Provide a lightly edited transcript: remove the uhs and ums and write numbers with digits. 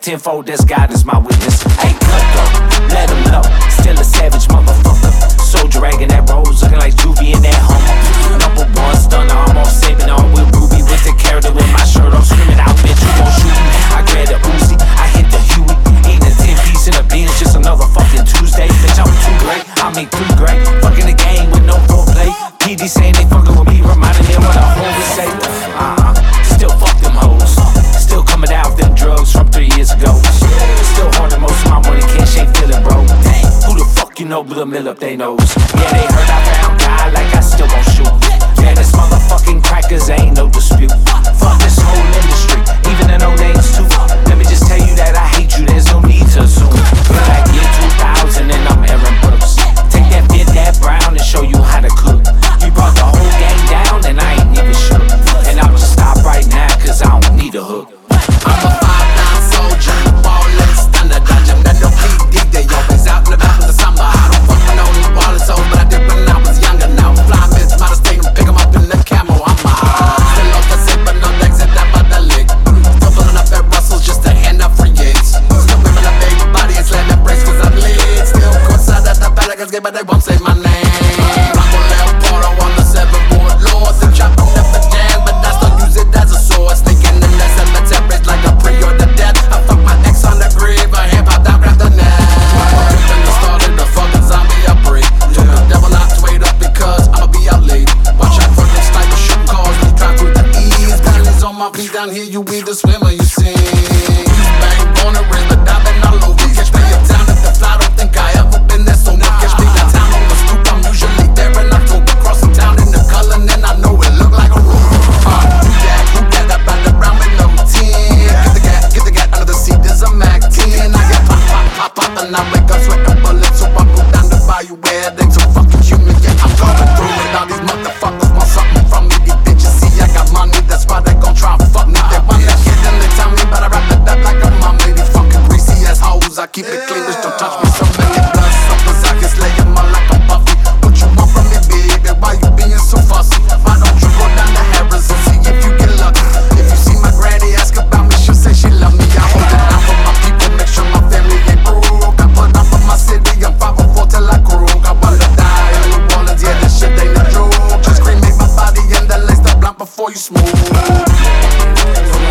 tenfold, that's God is my witness. Hey, cutthroat, let him know. Still a savage motherfucker. Soldier dragging that rose, looking like Juvie in that Hummer. Number one stunner, I'm all saving on with Ruby. With the character with my shirt off, screaming out, bitch, you gon' shoot me. I grab the Uzi, I hit the Huey. Eating a 10-piece in a beans, just another fucking Tuesday. Bitch, I'm too great, I mean 3 great. Fucking the game with no foreplay. PD saying they fucking with me, reminding them what the homies say. Still fuck them hoes. Still coming out with them drugs from 3 years ago. Still hoarding most of my money, cash ain't feeling, bro. Who the fuck you know blew a mill up they nose? Yeah, they heard I found God, like I still won't shoot. Yeah, this motherfucking crackers ain't no dispute. Fuck this whole industry, even the no names too. Let me just tell you that I hate you, there's no need to assume. Back year 2000 and I'm Aaron Brooks. Take that fit, that brown and show you how to cook. You brought the whole gang down and I ain't even shook. And I'll just stop right now cause I don't need a hook. I'm a 5'9" soldier, ballin', stunner, dodging that no PD. They always out and about in the summer. I don't fucking know these ballin' souls, but I did when I was younger. Now fly mids, might have stayed and pick 'em up in the camo. I'm still off the set, but no exit that by the lick. Still pulling up at Russell's just to hand out free gigs. Still whipping up baby body and slamming brakes cause I'm lit. Still courtside at the Pelicans game, but they won't say my name. I'm on Leopoldo on the 7th board, Lord. The chopper never jam, but I still use it as a sword. Sneaking in the cemeteries like a pre-order death. I fuck my ex on the grave, I hip hop down, grab the net. Tripping the started the fucking zombie outbreak. Told the devil not to wait up because I'ma be out late. Watch out for them sniper shooting calls, we drive through the ease. Bellies on my feet down here, you either swim or you sing. Bang, born and raised, but I've been all over. Catch me uptown if the fly, don't think I ever been there so much. Catch me downtown on the stoop, I'm usually there in October. Crossing town in the color, and I know it look like a room. Who that up around with no 10? Get the gat under the seat, there's a Mac 10. I get pop, and I wake up sweating bullets. So I move down the bayou where they so fucking human. Yeah, I'm going through it. All these motherfuckers want something from me. These bitches see I got money, that's why they gon' try and fuck me. They want that kid and they tell me, but I wrap it up like a mom. These fucking greasy ass hoes, I keep it clean, bitch, don't touch me. So many blood suckers, I can slay them all like a Buffy. What you want from me, baby? Why you being so fussy? Why don't you go down to Harris and see if you get lucky? If you see my granny ask about me, she'll say she love me. I hold it down for my people, make sure my family ain't broke. I put up for my city, I'm 504 till I croak. I wanna die in New Orleans, yeah, this shit ain't a joke. Just cremate my body and then lace the blunt before you smoke.